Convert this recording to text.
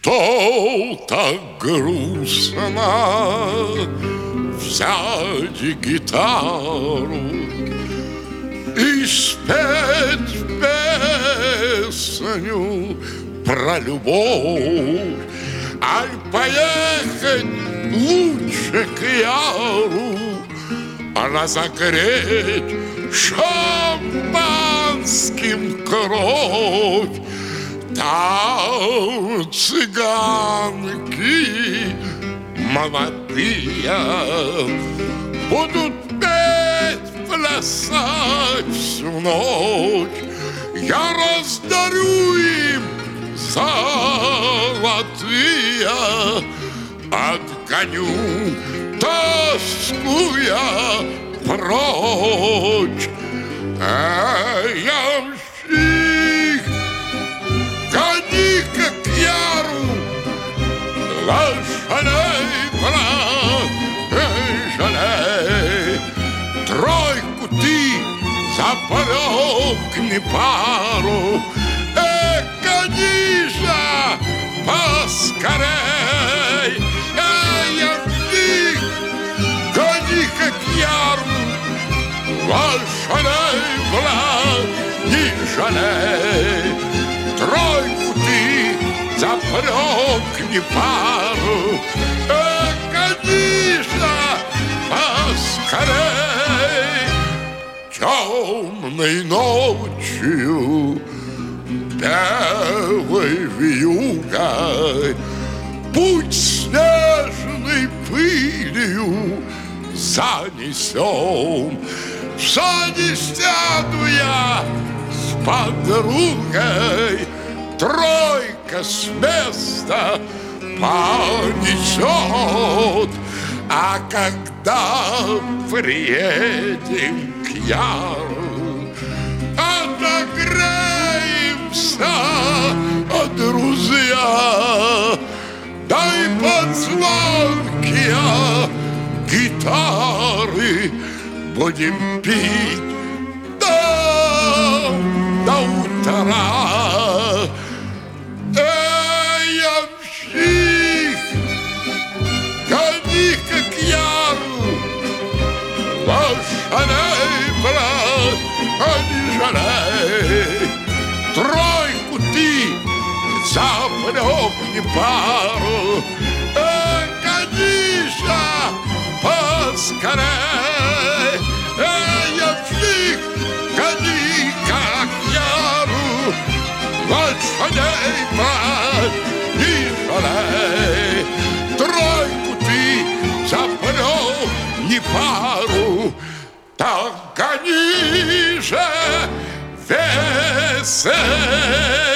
Что так грустно взять гитару и спеть песню про любовь, аль поехать лучше к Яру, разогреть шампанским кровь. Там цыганки молодые будут петь, плясать всю ночь. Я раздарю им золотые, отгоню тоску я прочь. Ямщик, гони-ка к Яру лошадей, брат, жалей. Тройку ты запрёгни пару, гони же поскорей. Ямщик, гони-ка к Яру лошадей, брат, не жалей. Тройку ты запрёгни пару, гони же поскорей. Темной ночью, белой вьюгой, путь снежной пылью занесем. В сани сяду я с подругой, тройка с места понесет. А когда приедем к Яру, отогреемся, друзья. Дай под звонки гитары будем пить до утра. Ямщик, гони-ка к Яру лошадей, брат, не жалей. Тройку ты запрёгни пару, гони же поскорей. Ямщик, гони-ка к Яру лошадей, брат, не жалей. Тройку ты запрёгни пару, так гони же веселей.